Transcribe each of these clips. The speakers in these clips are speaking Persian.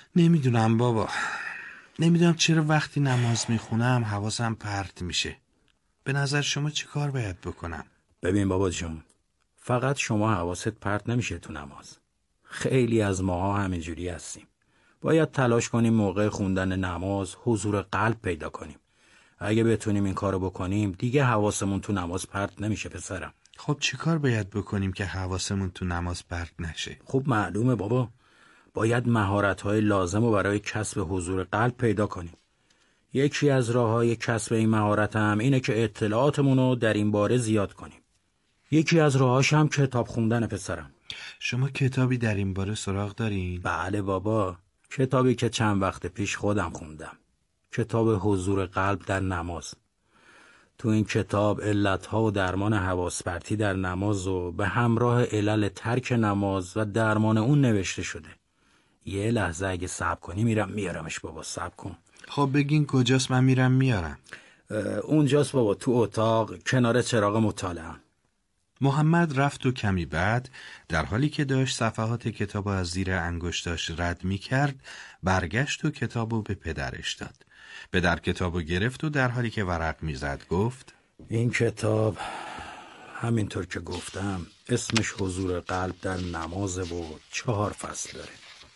نمیدونم بابا. نمیدونم چرا وقتی نماز میخونم حواسم پرت میشه. به نظر شما چی کار باید بکنم؟ ببین بابا جون، فقط شما حواست پرت نمیشه تو نماز. خیلی از ماها همینجوری هستیم. باید تلاش کنیم موقع خوندن نماز حضور قلب پیدا کنیم. اگه بتونیم این کارو بکنیم دیگه حواسمون تو نماز پرت نمیشه پسرم. خب چی کار باید بکنیم که حواسمون تو نماز پرت نشه؟ خب معلومه بابا، باید مهارت‌های لازم رو برای کسب حضور قلب پیدا کنیم. یکی از راه‌های کسب این مهارت هم اینه که اطلاعاتمون رو در این باره زیاد کنیم. یکی از راهاش هم کتاب خوندن پسرم. شما کتابی در این باره سراغ دارین؟ بله بابا، کتابی که چند وقت پیش خودم خوندم. کتاب حضور قلب در نماز. تو این کتاب علت‌ها و درمان حواس پرتی در نماز و به همراه علل ترک نماز و درمان اون نوشته شده. یه لحظه اگه صبر کنی میارمش بابا، صبر کن. خب بگین کجاست، من میرم میارم. اونجاست بابا، تو اتاق کنار چراغ مطالعه. محمد رفت و کمی بعد در حالی که داشت صفحات کتاب از زیر انگشتاش رد می کرد برگشت و کتابو به پدرش داد. پدر کتابو گرفت و در حالی که ورق می زد گفت: این کتاب همینطور که گفتم اسمش حضور قلب در نمازه و 4 فصل داره.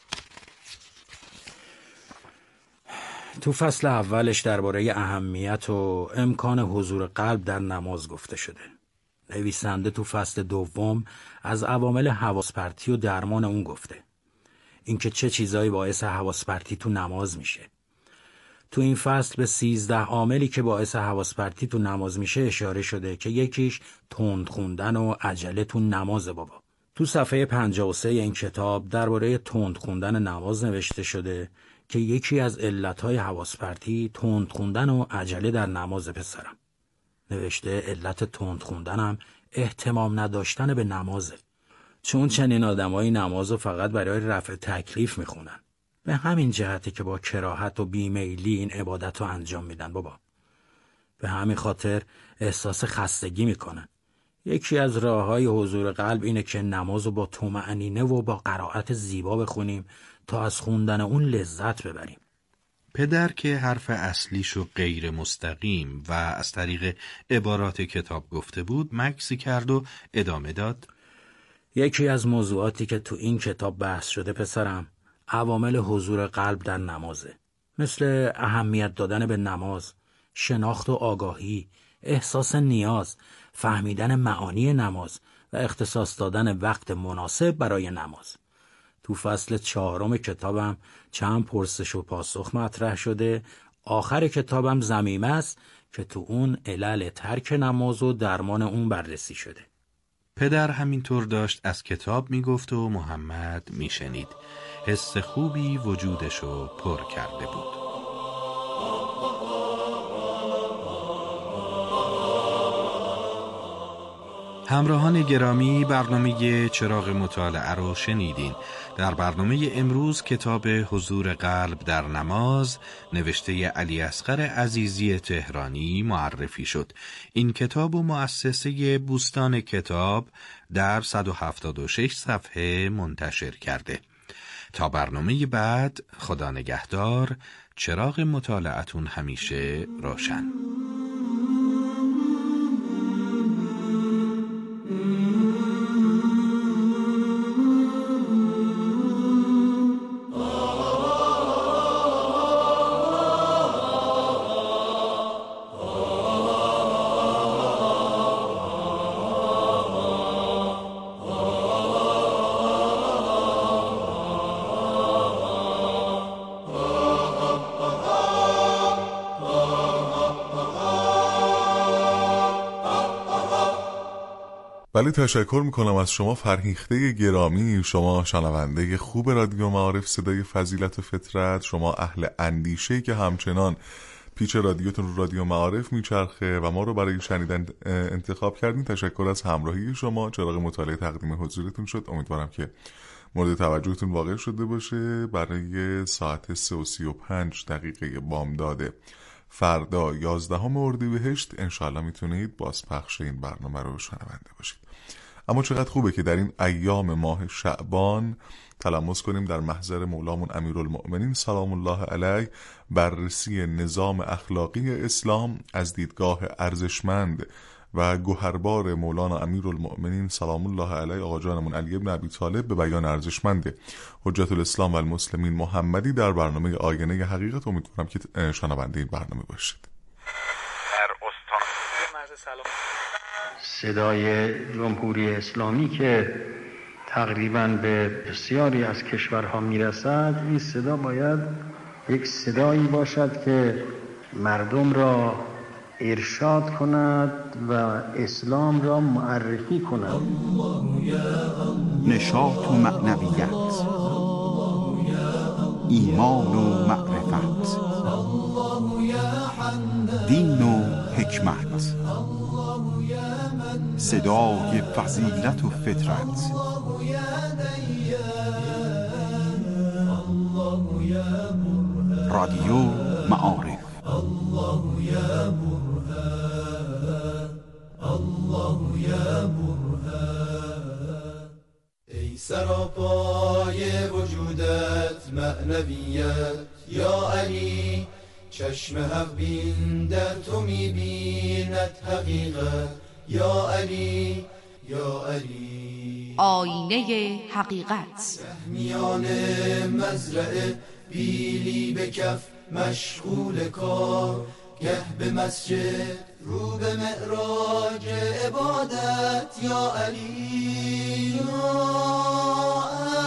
تو فصل اولش درباره اهمیت و امکان حضور قلب در نماز گفته شده. نویسنده تو فصل دوم از عوامل حواس پرتی و درمان اون گفته. اینکه چه چیزایی باعث حواس پرتی تو نماز میشه. تو این فصل به 13 عاملی که باعث حواس پرتی تو نماز میشه اشاره شده که یکیش تند خوندن و عجله تو نماز بابا. تو صفحه 53 این کتاب درباره تند خوندن نماز نوشته شده که یکی از علتهای حواس پرتی تند خوندن و عجله در نماز پسرم. نوشته علت تند خوندنم اهتمام نداشتن به نمازه. چون چنین آدمایی نمازو فقط برای رفع تکلیف میخونن. به همین جهته که با کراهت و بیمیلی این عبادت رو انجام میدن بابا. به همین خاطر احساس خستگی میکنن. یکی از راههای حضور قلب اینه که نمازو با طمأنینه و با قرائت زیبا بخونیم تا از خوندن اون لذت ببریم. پدر که حرف اصلیشو غیر مستقیم و از طریق عبارات کتاب گفته بود مکسی کرد و ادامه داد: یکی از موضوعاتی که تو این کتاب بحث شده پسرم عوامل حضور قلب در نمازه. مثل اهمیت دادن به نماز، شناخت و آگاهی، احساس نیاز، فهمیدن معانی نماز و اختصاص دادن وقت مناسب برای نماز. تو فصل 4 کتابم چند پرسش و پاسخ مطرح شده. آخر کتابم ضمیمه است که تو اون علل ترک نماز و درمان اون بررسی شده. پدر همینطور داشت از کتاب میگفت و محمد میشنید. حس خوبی وجودشو پر کرده بود. همراهان گرامی، برنامه چراغ مطالعه رو شنیدین. در برنامه امروز کتاب حضور قلب در نماز نوشته علی اصغر عزیزی تهرانی معرفی شد. این کتاب و مؤسسه بوستان کتاب در 176 صفحه منتشر کرده. تا برنامه بعد، خدا نگهدار. چراغ مطالعتون همیشه روشن. ولی تشکر میکنم از شما فرهیخته گرامی، شما شنونده خوب رادیو معارف صدای فضیلت و فطرت، شما اهل اندیشه‌ای که همچنان پیچ رادیوتون رو رادیو معارف میچرخه و ما رو برای شنیدن انتخاب کردین. تشکر از همراهی شما. چراغ مطالعه تقدیم حضورتون شد. امیدوارم که مورد توجهتون واقع شده باشه. برای ساعت 3:35 بامداد فردا 11 اردیبهشت انشاءالله میتونید بازپخش این برنامه رو شنونده باشید. اما چقدر خوبه که در این ایام ماه شعبان تلمس کنیم در محضر مولامون امیرالمؤمنین سلام الله علیه بررسی نظام اخلاقی اسلام از دیدگاه ارزشمند و گوهربار مولانا امیرالمؤمنین سلام الله علیه آقا جانمون علی بن ابی طالب به بیان ارزشمند حجت الاسلام و المسلمین محمدی در برنامه آینه حقیقت. امیدوارم که شنونده این برنامه باشید. صدای جمهوری اسلامی که تقریباً به بسیاری از کشورها میرسد، این صدا باید یک صدایی باشد که مردم را ارشاد کند و اسلام را معرفی کند. نشاط و معنویت، ایمان و معرفت، دین و حکمت، صدای فضیلت و فطرت، رادیو معارف. ای سراپای وجودت معنویت یا علی، چشم حق بین در تو میبیند حقیقت یا علی یا علی. آینه حقیقت. میان مزرعه بیلی به کف مشغول کار، گه به مسجد رو به معراج عبادت یا علی یا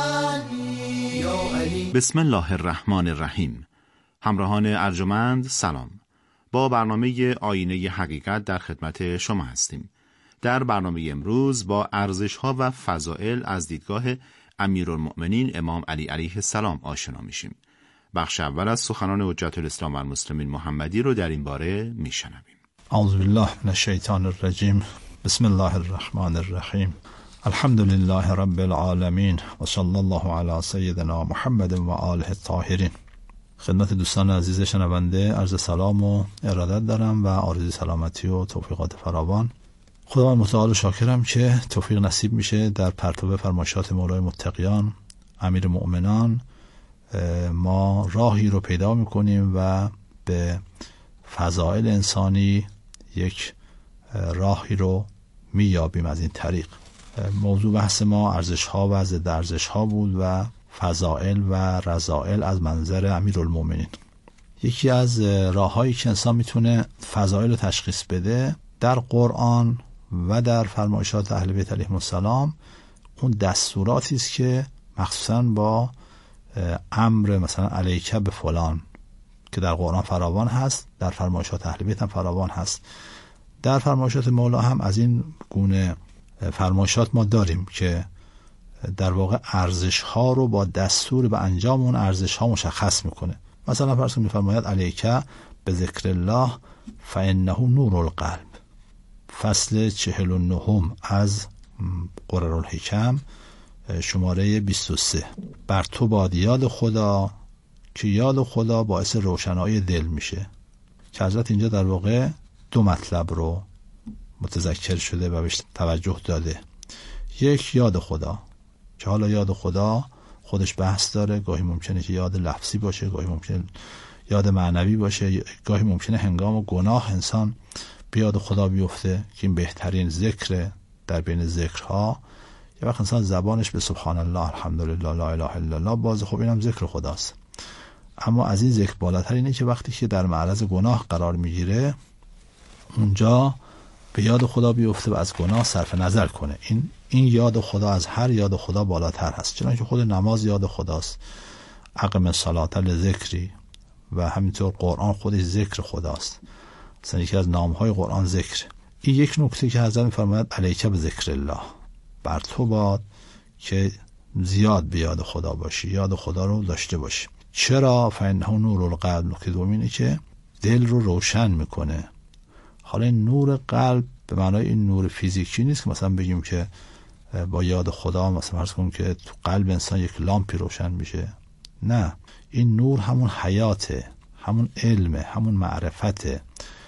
علی یا علی. بسم الله الرحمن الرحیم. همراهان ارجمند سلام. با برنامه آینه حقیقت در خدمت شما هستیم. در برنامه امروز با ارزش‌ها و فضائل از دیدگاه امیرالمؤمنین امام علی علیه السلام آشنا میشیم. بخش اول از سخنان حجت الاسلام و المسلمین محمدی رو در این باره میشنویم. اعوذ بالله من الشیطان الرجیم. بسم الله الرحمن الرحیم. الحمد لله رب العالمین و صلی الله علی سیدنا محمد و آله الطاهرین. خدمت دوستان عزیز شنونده عرض سلام و ارادت دارم و آرزوی سلامتی و توفیقات فراوان. خداوند متعال شاکرم که توفیق نصیب میشه در پرتو فرمایشات مولای متقیان امیر مؤمنان ما راهی رو پیدا میکنیم و به فضائل انسانی یک راهی رو میابیم. از این طریق موضوع بحث ما ارزش‌ها و ضد ارزش‌ها بود و فضائل و رذائل از منظر امیرالمؤمنین. یکی از راه‌هایی که انسان میتونه فضائل رو تشخیص بده در قرآن و در فرمایشات اهل بیت علیهم السلام اون دستوراتی است که مخصوصاً با امر مثلا علیکه به فلان که در قرآن فراوان هست، در فرمایشات اهل بیت هم فراوان هست. در فرمایشات مولا هم از این گونه فرمایشات ما داریم که در واقع ارزش ها رو با دستور به انجام اون ارزش ها مشخص میکنه. مثلا فرض کنید میفرماید علیکه به ذکر الله فانه نور القلب. فصل 49 از قررالحکم شماره 23. بر تو باد یاد خدا که یاد خدا باعث روشنایی دل میشه. که حضرت اینجا در واقع دو مطلب رو متذکر شده و بهش توجه داده. یک یاد خدا که حالا یاد خدا خودش بحث داره، گاهی ممکنه که یاد لفظی باشه، گاهی ممکنه یاد معنوی باشه، گاهی ممکنه هنگام گناه انسان به یاد خدا بیفته که این بهترین ذکر در بین ذکرها. یه وقت انسان زبانش به سبحان الله الحمدلله لا اله الا الله باز، خب اینم ذکر خداست. اما از این ذکر بالاتر اینه که وقتی که در معرض گناه قرار میگیره اونجا به یاد خدا بیفته و از گناه صرف نظر کنه. این یاد خدا از هر یاد خدا بالاتر هست. چنانکه خود نماز یاد خداست، اقم الصلاة لذکری، و همینطور قرآن خودش ذکر خداست. مثلا یکی از نامهای قرآن ذکر. این یک نکته که حضرت می‌فرماید علیکه به ذکر الله، بر تو باد که زیاد به یاد خدا باشی، یاد خدا رو داشته باشی. چرا؟ فانه نور القلب. نکته دوم اینه که دل رو روشن میکنه. حالا این نور قلب به معنای این نور فیزیکی نیست که مثلا بگیم که با یاد خدا مثلا فرض کنیم که تو قلب انسان یک لامپی روشن میشه. نه، این نور همون حیاته، همون علمه، همون معرفته،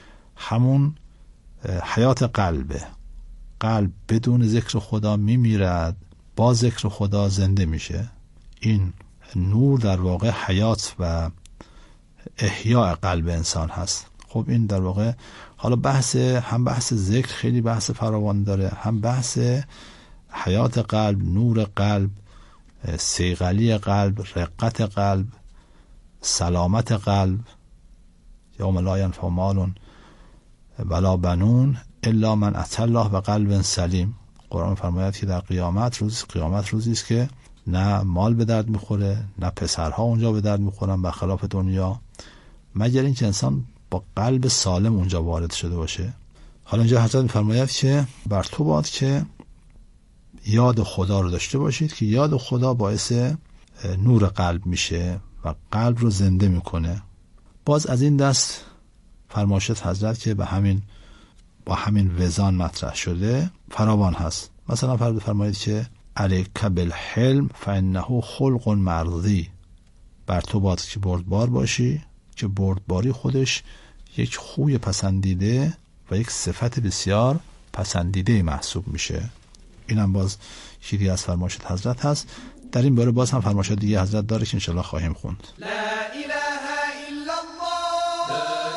همون حیات قلبه. قلب بدون ذکر خدا میمیرد، با ذکر خدا زنده میشه. این نور در واقع حیات و احیاء قلب انسان هست. خب این در واقع حالا بحث ذکر خیلی بحث فراوان داره، هم بحث حیات قلب، نور قلب، صیقلی قلب، رقت قلب، سلامت قلب. یوم لا ینفع مال ولا بنون الا من اتى الله و قلب سلیم. قرآن فرماید که در قیامت روزی است که نه مال به درد میخوره، نه پسرها اونجا به درد میخورن برخلاف دنیا، مگر اینکه انسان با قلب سالم اونجا وارد شده باشه. حالا اینجا حضرت میفرماید که بر تو باد که یاد خدا رو داشته باشید که یاد خدا باعث نور قلب میشه و قلب رو زنده میکنه. باز از این دست فرمایشات حضرت که با همین وزان مطرح شده فراوان هست. مثلا فرمایید که علیک بالحلم فانه خلق مرضی، بر تو باد که بردبار باشی که بردباری خودش یک خوی پسندیده و یک صفت بسیار پسندیده محسوب میشه. اینم باز چیزی از فرمایشات حضرت هست. در این باره باز هم فرمایشات دیگه حضرت داره که انشالله خواهیم خوند. لا اله الا الله،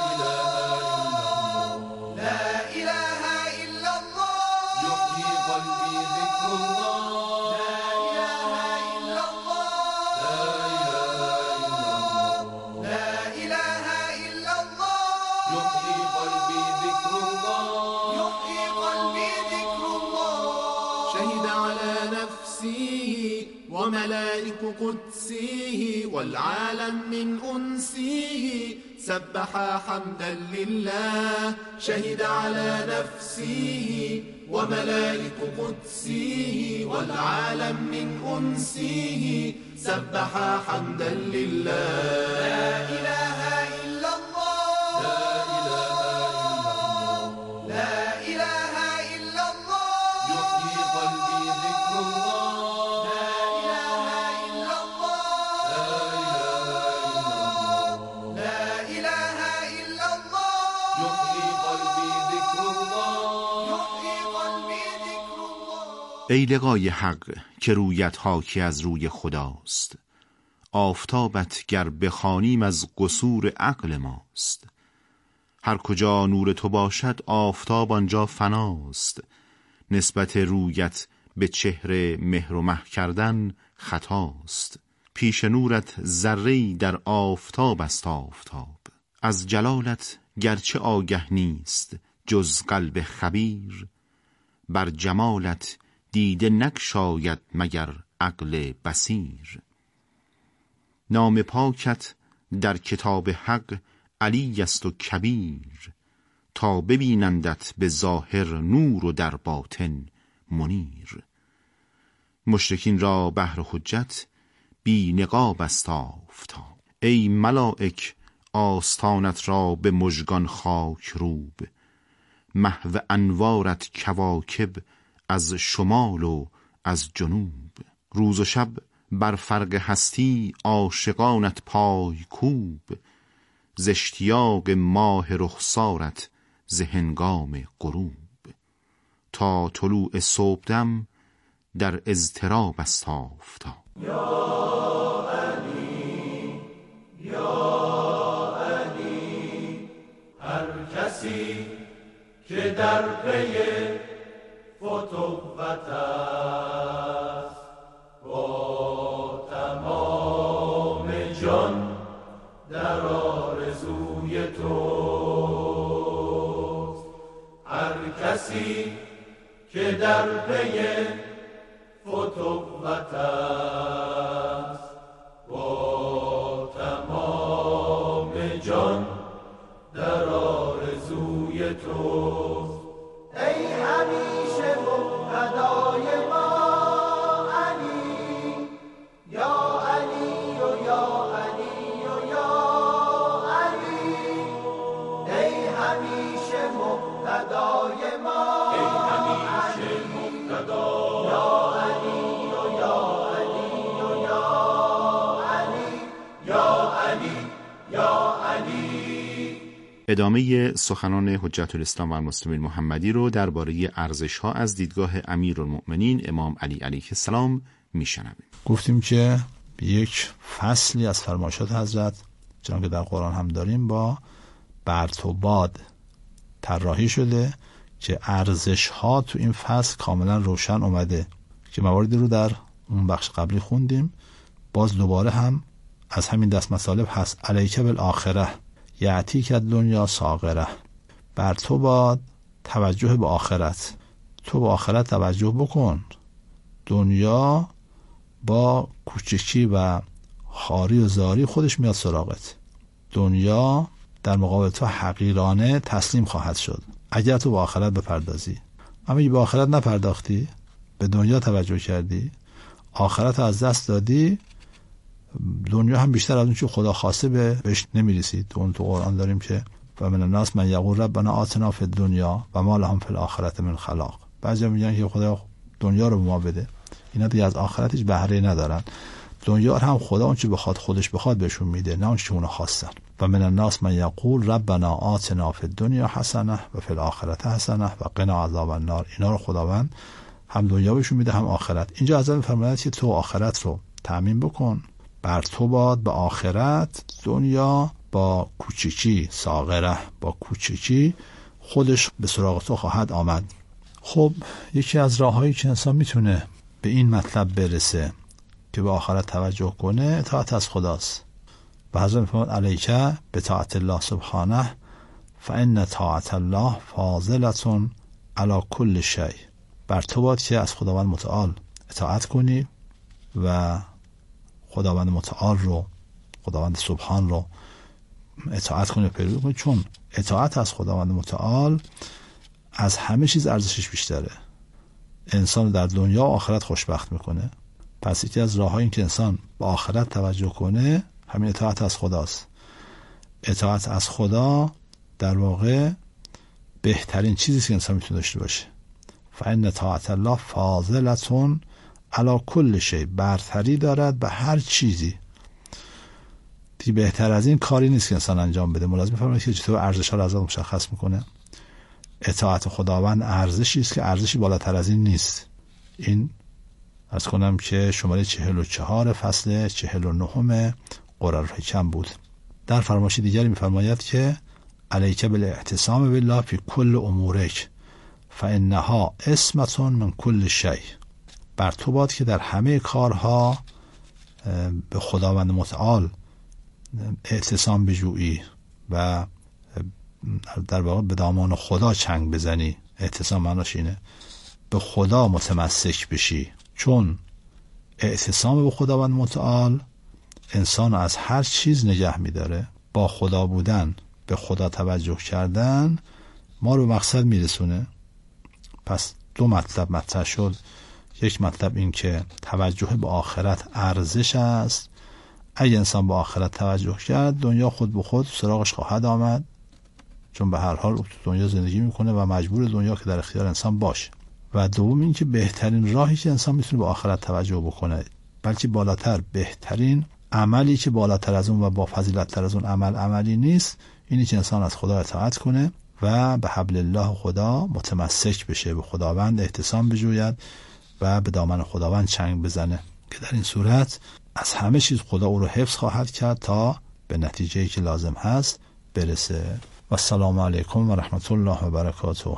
لا اله الا الله، یحیی قلبی ذکر الله، لا اله الا الله، لا اله الا الله، یحیی قلبی ذکر الله، یحیی قلبی ذکر الله، شهد علی نفسی وملائك قدسه والعالم من أنسه سبح حمدا لله، شهد على نفسه وملائك قدسه والعالم من أنسه سبح حمدا لله، لا إله إلا الله، لا إله إلا الله، لا إله إلا الله، يحيي قلبي ذكر الله، ای لقای حق که رویت حاکی از روی خداست، آفتابت گر بخوانیم از قصور عقل ماست. هر کجا نور تو باشد آفتاب آنجا فناست، نسبت رویت به چهره مهر و مه کردن خطاست. پیش نورت ذره‌ای در آفتاب است آفتاب، از جلالت گرچه آگه نیست جز قلب خبیر، بر جمالت دیده نگشاید مگر عقل بصیر. نام پاکت در کتاب حق علی است و کبیر، تا ببینندت به ظاهر نور و در باطن منیر. مشرکین را بهر حجت بی نقاب است آفتاب، ای ملائک آستانت را به مژگان خاک روب، محو انوارت کواکب از شمال و از جنوب. روز و شب بر فرق هستی عاشقانت پای کوب، ز اشتیاق ماه رخسارت ز هنگام غروب. تا طلوع صبحدم در اضطراب است آفتاب. یا علی یا علی، هر کسی که در پی فتوت است با تمام جان در آرزوی توست. هر کسی که در پی فتوت است با تمام جان در آرزوی توست. ای همیشه مقتدای ما علی، یا علی و یا علی و یا علی، ای همیشه مقتدای ما، ای همیشه مقتدا، یا علی و یا علی و یا علی، یا علی یا علی. ادامه سخنان حجت الاسلام و المسلمین محمدی رو درباره ارزش‌ها از دیدگاه امیرالمؤمنین امام علی علیه السلام میشنویم. گفتیم که یک فصلی از فرمایشات حضرت چنانکه در قرآن هم داریم با برد و باد طراحی شده که ارزش ها تو این فصل کاملا روشن اومده که مواردی رو در اون بخش قبلی خوندیم. باز دوباره هم از همین دست مطالب هست. علیک بالآخره یعطیک الدنیا صاغره. بر تو باد توجه به آخرت، تو به آخرت توجه بکن. دنیا با کوچکی و خاری و زاری خودش میاد سراغت. دنیا در مقابل تو حقیرانه تسلیم خواهد شد اگر تو به آخرت بپردازی. اما اگه به آخرت نپرداختی، به دنیا توجه کردی، آخرت از دست دادی، دنیا هم بیشتر از اون چه خدا خواسته بهش نمیرسید. تو قرآن داریم که و من الناس من یقول ربنا آتنا فی الدنیا و ما لهم فی الآخرة من خلاق. بعضی میگن که خدا دنیا رو به ما بده، اینا دیگه از آخرت هیچ بهره ندارن. دنیا هم خدا اون چه بخواد خودش بخواد بهشون میده، نه اون چه اونها خواستن. و من الناس من یقول ربنا آتنا فی الدنیا حسنه و فی الآخرة حسنه و قنا عذاب النار. اینا رو خداوند هم دنیا بهشون میده هم آخرت. اینجا حضرت میفرماید که تو آخرت رو تأمین بکن. بر تو باد به آخرت، دنیا با کوچکی صاغره، با کوچکی خودش به سراغ تو خواهد آمد. خب یکی از راههایی که انسان میتونه به این مطلب برسه که به آخرت توجه کنه اطاعت از خداست. و حضرت میفرماید علیکه به طاعت الله سبحانه فان طاعت الله فاضلة علی کل شیء. بر تو باد که از خداوند متعال اطاعت کنی و خداوند متعال رو، خداوند سبحان رو اطاعت کنی و پیروی کنی، چون اطاعت از خداوند متعال از همه چیز ارزشش بیشتره. انسان در دنیا و آخرت خوشبخت میکنه. پس یکی از راه‌های این که انسان به آخرت توجه کنه همین اطاعت از خداست. اطاعت از خدا در واقع بهترین چیزی که انسان میتونه داشته باشه. فإن طاعت الله فاضلة علی کل شیء، برتری دارد به هر چیزی. دیگه بهتر از این کاری نیست که انسان انجام بده. ملازم می‌فرماید که چطور ارزش‌ها رو از خود مشخص میکنه. اطاعت خداوند ارزشی است که ارزشی بالاتر از این نیست. این عرض کنم که شماره 44 فصل 49 قرآن الحکم بود. در فرمایش دیگری می‌فرماید که علیک بالاعتصام بالله فی کل امورک فانها عصمة من کل شیء. بر تو باد که در همه کارها به خداوند متعال اعتصام بجویی و در واقع به دامان خدا چنگ بزنی. اعتصام معناش اینه به خدا متمسک بشی، چون اعتصام به خداوند متعال انسان از هر چیز نگه میداره. با خدا بودن، به خدا توجه کردن ما رو به مقصد میرسونه. پس دو مطلب مطرح شد. یک مطلب این که توجه به آخرت ارزش است. اگه انسان به آخرت توجه کرد دنیا خود به خود سراغش خواهد آمد، چون به هر حال تو دنیا زندگی میکنه و مجبور دنیا که در اختیار انسان باشه. و دوم این که بهترین راهی که انسان میتونه به آخرت توجه بکنه، بلکه بالاتر بهترین عملی که بالاتر از اون و با فضیلت تر از اون عملی نیست، اینی که انسان از خدا اطاعت کنه و به حبل الله خدا متمسک بشه، به خداوند اعتصام بجوید و به دامن خداوند چنگ بزنه، که در این صورت از همه چیز خدا او رو حفظ خواهد کرد تا به نتیجه‌ای که لازم هست برسه. و السلام علیکم و رحمت الله و برکاته.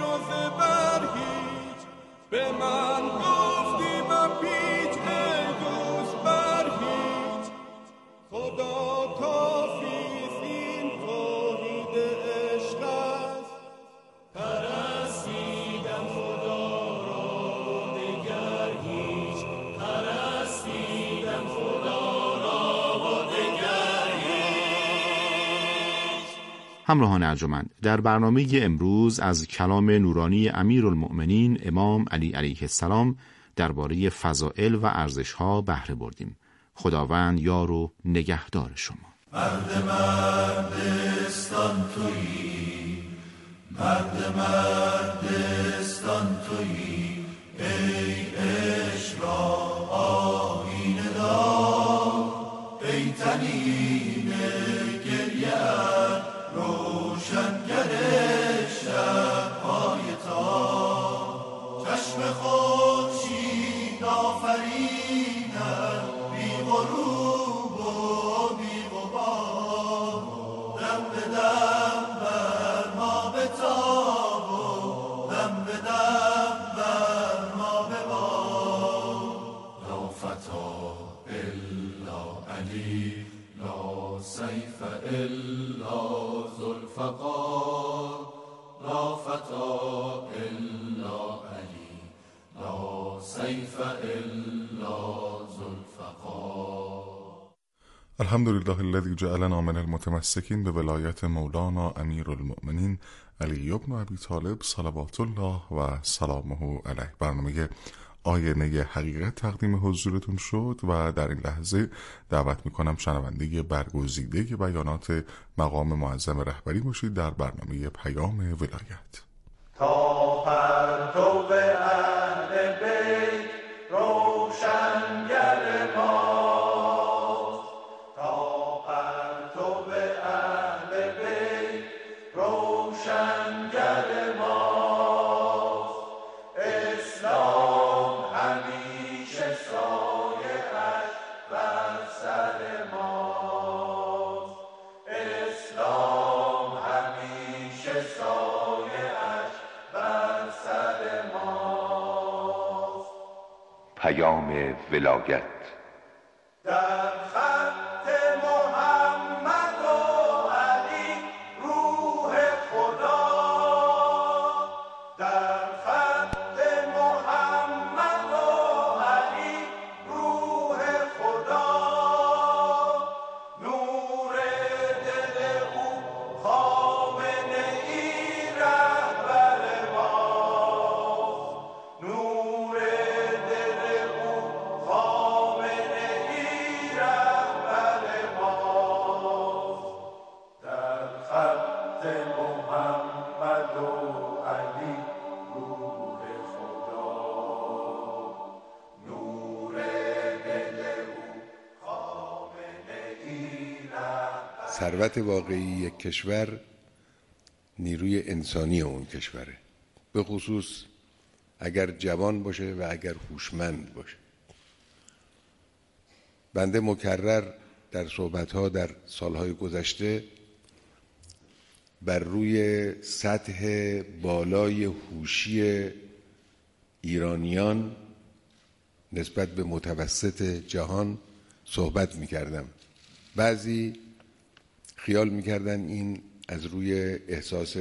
به من گفتی من پیچ همراهان ارجمند، در برنامه امروز از کلام نورانی امیرالمؤمنین امام علی علیه السلام درباره فضائل و ارزش‌ها بهره بردیم. خداوند یار و نگهدار شما. مرد مردستان تویی، مرد مردستان تویی، ای عشق را آیینه دار، ای طنین گریه‌ات روشنگر شب‌های تار، چشم خورشید آفرینت بی غروب و بی غبار، دم به دم بر ما بتاب و دم به دم بر ما ببار. لا فتا الا علی، لا سیف الا ذوالفقار، لا فتا الا علی، لا سیف الا ذوالفقار. الحمدلله الذی جعلنا من المتمسکین به ولایت مولانا امیرالمؤمنین علی بن ابی طالب صلوات الله و سلامه علیه. برنامه آینه حقیقت تقدیم حضورتون شد و در این لحظه دعوت میکنم شنونده برگزیده بیانات مقام معظم رهبری باشید در برنامه پیام ولایت. تا پرتو اهل بیت روشنگر ماست، تا پرتو اهل بیت روشنگر ماست، اسلام همیشه سایه‌اش بر سر ماست، اسلام همیشه سایه‌اش بر سر ماست. پیام ولایت. در خط محمد و علی روح خدا، در خط محمد و علی روح خدا، نور دل او خامنه ای رهبر ماست، نور دل او خامنه ای رهبر ماست. در خط محمد و علی روح خدا، نور دل او خامنه ای رهبر. ثروت واقعی یک کشور نیروی انسانی اون کشوره، به خصوص اگر جوان باشه و اگر هوشمند باشه. بنده مکرر در صحبت‌ها در سالهای گذشته بر روی سطح بالای هوشی ایرانیان نسبت به متوسط جهان صحبت می‌کردم. بعضی خیال می‌کردن این از روی احساس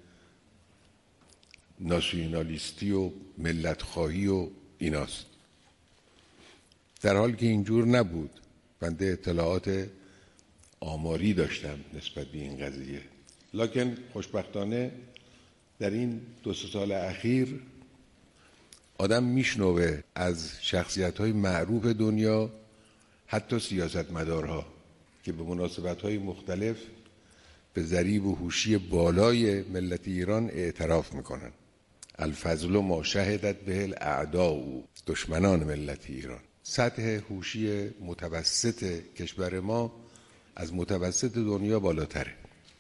ناسیونالیستی و ملت‌خواهی و ایناست، در حالی که اینجور نبود. بنده اطلاعات آماری داشتم نسبت به این قضیه، لکن خوشبختانه در این 2-3 سال اخیر آدم میشنوه از شخصیت‌های معروف دنیا، حتی سیاستمدارها که به مناسبت‌های مختلف به ضریب و هوشی بالای ملت ایران اعتراف میکنن. الفضل ما شهدت به الاعداء، دشمنان ملت ایران. سطح هوشی متوسط کشور ما از متوسط دنیا بالاتره.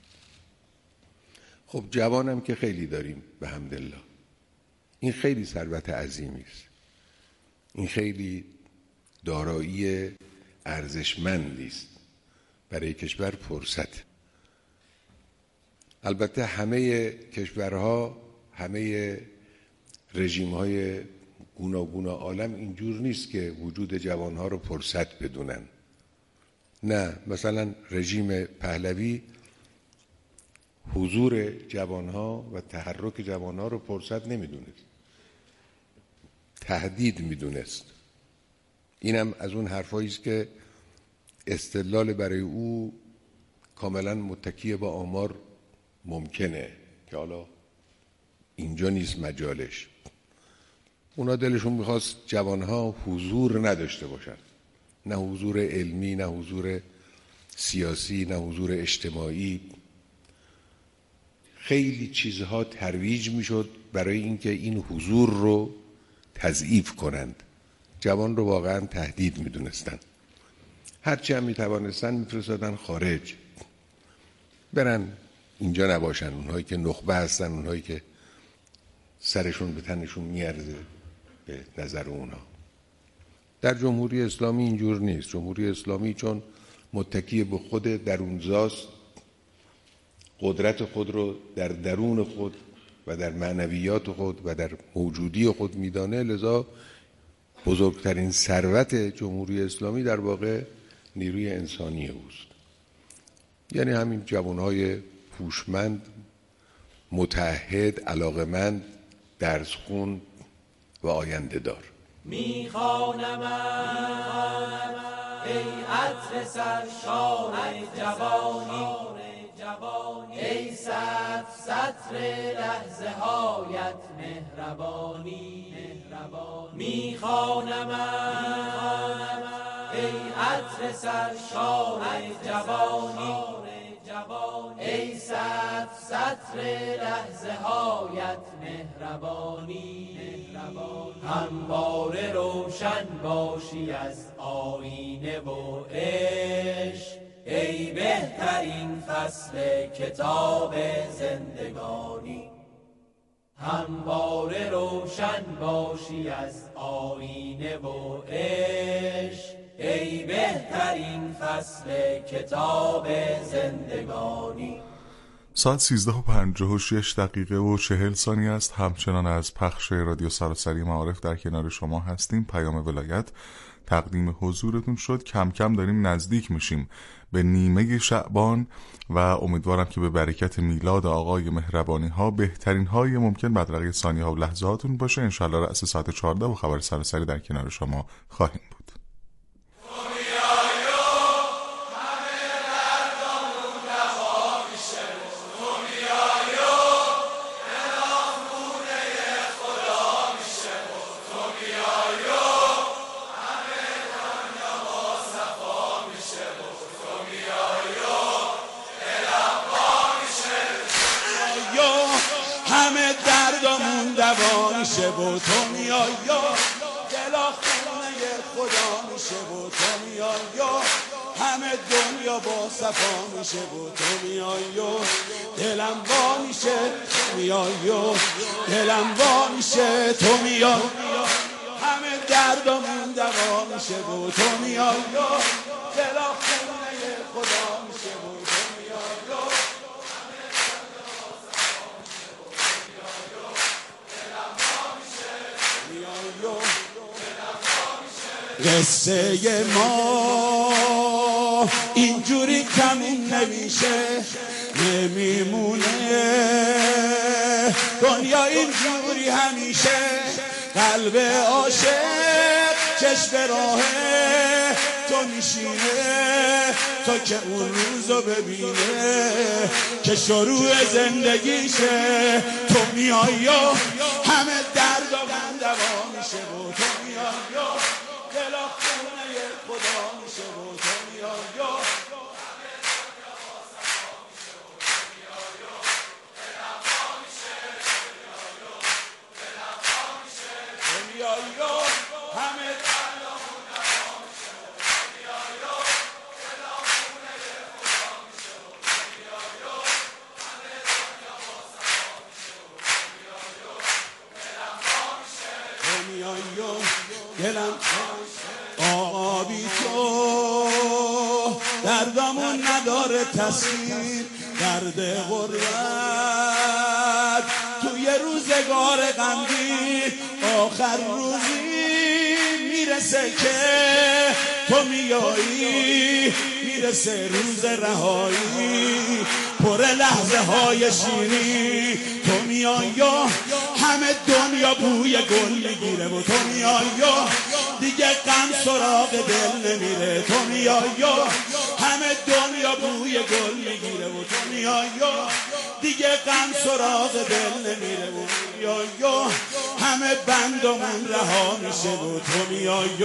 خب جوانم که خیلی داریم به حمدالله. این خیلی ثروت عظیمی است. این خیلی دارایی ارزشمندی است برای کشور فرصت. البته همه کشورها، همه رژیم‌های گوناگون عالم اینجور نیست که وجود جوانها رو فرصت بدونن. نه، مثلا رژیم پهلوی حضور جوانها و تحرک جوانها رو فرصت نمیدونست، تهدید میدونست. اینم از اون حرفایی است که استدلال برای او کاملا متکی با آمار ممکنه که حالا اینجا نیست مجالش، اونا دلشون میخواست جوانها حضور نداشته باشن، نه حضور علمی، نه حضور سیاسی، نه حضور اجتماعی. خیلی چیزها ترویج میشد برای اینکه این حضور رو تضعیف کنند. جوان رو واقعا تهدید میدونستن. هرچی هم میتوانستن میفرستادن خارج، برن اینجا نباشن. اونهایی که نخبه هستن، اونهایی که سرشون به تنشون میارزه به نظر اونا. در جمهوری اسلامی اینجور نیست. جمهوری اسلامی چون متکی به خود درونزاست، قدرت خود رو در درون خود و در معنویات خود و در موجودی خود میدانه، لذا بزرگترین ثروت جمهوری اسلامی در واقع نیروی انسانی اوست. یعنی همین جوانهای هوشمند، متعهد، علاقمند، درسخون و آینده دار. میخوانم ای عطر سرشار جوانی، ای سطر لحظه هایت مهربانی. میخوانم ای عطر سرشار جوانی، ای سطر لحظه هایت مهربانی. همواره روشن باشی از آینه و عشق، ای بهترین فصل کتاب زندگانی. همواره روشن باشی از آینه و عشق، ای بهترین فصل کتاب زندگانی. ساعت 13:56 و 40 ثانیه است. همچنان از پخش رادیو سراسری معارف در کنار شما هستیم. پیام ولایت تقدیم حضورتون شد. کم کم داریم نزدیک میشیم به نیمه شعبان و امیدوارم که به برکت میلاد آقای مهربانی ها بهترین های ممکن بدرقه ثانیه ها و لحظه هاتون باشه. انشالله رأس ساعت 14 و خبر سراسری در کنار شما خواهیم بود. میشه و تو میای یا دلا خونه خدا میشه و تو میای یا همه دنیا با صفا میشه و تو میای یا دلم وا میشه میای یا دلم وا میشه تو میای همه دردمون دوا میشه و تو میای یا دلا خونه خدا میشه و تو میای یا قصه ما اینجوری تموم نمیشه نمیمونه دنیا اینجوری همیشه قلب عاشق چشم راه تو میشینه تا که اون روزو ببینه که شروع زندگیشه تو میای یا همه درد و دوا میشه و تو میای یا دلا خونه خدا میشه و تو میای یا آقا بی تو دردمون نداره تسخیر درد غربت توی روزگار غمگین آخر روزی میرسه که تو میایی میرسه روز رهایی پر لحظه های شیرین تو میای یا همه دنیا بوی گل میگیره و تو میای یا دیگه غم سراغ دل نمیره تو میای یا همه دنیا بوی گل میگیره و تو میای یا دیگه غم سراغ دل نمیره و همه بندمون رها میشه و تو میای